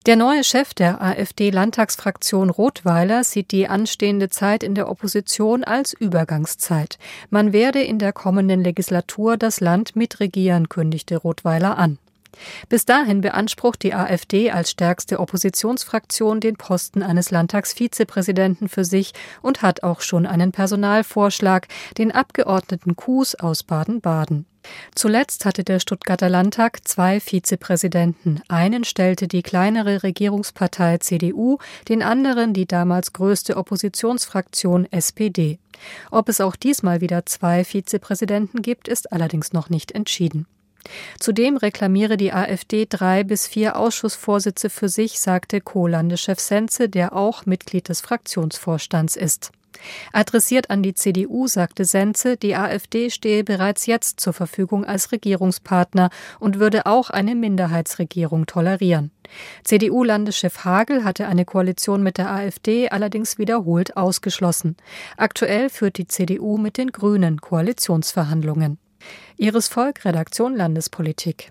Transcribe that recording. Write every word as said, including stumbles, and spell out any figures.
Der neue Chef der AfD-Landtagsfraktion Rottweiler sieht die anstehende Zeit in der Opposition als Übergangszeit. Man werde in der kommenden Legislatur das Land mitregieren, kündigte Rottweiler an. Bis dahin beansprucht die AfD als stärkste Oppositionsfraktion den Posten eines Landtagsvizepräsidenten für sich und hat auch schon einen Personalvorschlag, den Abgeordneten Kuhs aus Baden-Baden. Zuletzt hatte der Stuttgarter Landtag zwei Vizepräsidenten. Einen stellte die kleinere Regierungspartei C D U, den anderen die damals größte Oppositionsfraktion S P D. Ob es auch diesmal wieder zwei Vizepräsidenten gibt, ist allerdings noch nicht entschieden. Zudem reklamiere die AfD drei bis vier Ausschussvorsitze für sich, sagte Co-Landeschef Sense, der auch Mitglied des Fraktionsvorstands ist. Adressiert an die C D U sagte Sense, die AfD stehe bereits jetzt zur Verfügung als Regierungspartner und würde auch eine Minderheitsregierung tolerieren. C D U-Landeschef Hagel hatte eine Koalition mit der AfD allerdings wiederholt ausgeschlossen. Aktuell führt die C D U mit den Grünen Koalitionsverhandlungen. Iris Volk, Redaktion Landespolitik.